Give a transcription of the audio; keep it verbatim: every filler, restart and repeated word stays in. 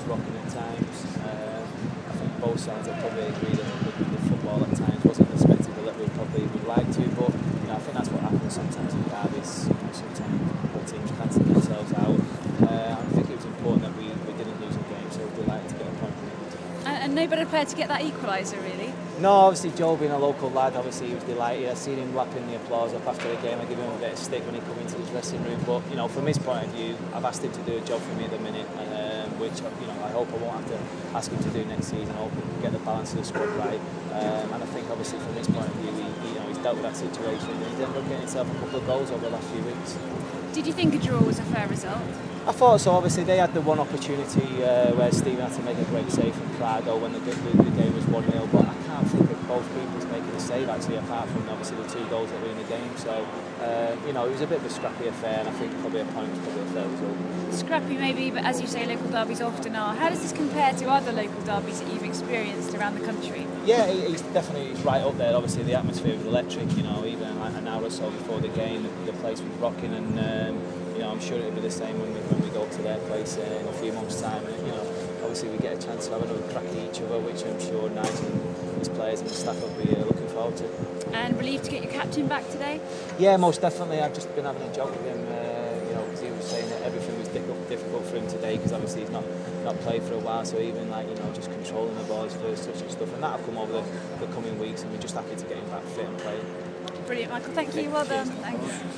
rocking at times. Uh, I think both sides have probably agreed that the, the football at times wasn't the spectacle that we probably would like to, but you know, I think that's what happens sometimes in derbies. You know, sometimes both teams can't take themselves out. Uh, I think it was important that we, we didn't lose a game, so we're delighted to get a point from it. And, and no better player to get that equaliser, really? No, obviously Joe being a local lad, obviously he was delighted. I seen him lapping the applause up after the game. I give him a bit of stick when he come into the dressing room, but you know, from his point of view, I've asked him to do a job for me at the minute, um, which you know I hope I won't have to ask him to do next season. I hope we can get the balance of the squad right, um, and I think obviously from his point of view, he, he, you know, he's dealt with that situation and he's ended up getting himself a couple of goals over the last few weeks. Did you think a draw was a fair result? I thought so. Obviously, they had the one opportunity uh, where Stephen had to make a great save from Prado when the, the, the game was one nil, but I can't think of both keepers making a save actually, apart from obviously the two goals that were in the game. So, uh, you know, it was a bit of a scrappy affair, and I think probably a point was probably a fair result. Scrappy maybe, but as you say, local derbies often are. How does this compare to other local derbies that you've experienced around the country? Yeah, he's definitely right up there. Obviously, the atmosphere was electric. You know, even an hour or so before the game, the, the place was rocking, and um, you know, I'm sure it'll be the same when we when we go to their place uh, in a few months' time. And you know, obviously, we get a chance to have another crack at each other, which I'm sure Nigel and his players and the staff will be uh, looking forward to. And relieved to get your captain back today? Yeah, most definitely. I've just been having a joke with him. Uh, you know, because he was saying that everything was difficult for him today because obviously he's not not played for a while. So even like you know, just controlling the ball, his first touch and stuff, and that'll come over the, the coming weeks. And we're just happy to get him back fit and playing. Brilliant, Michael. Thank you. Well done. Thanks.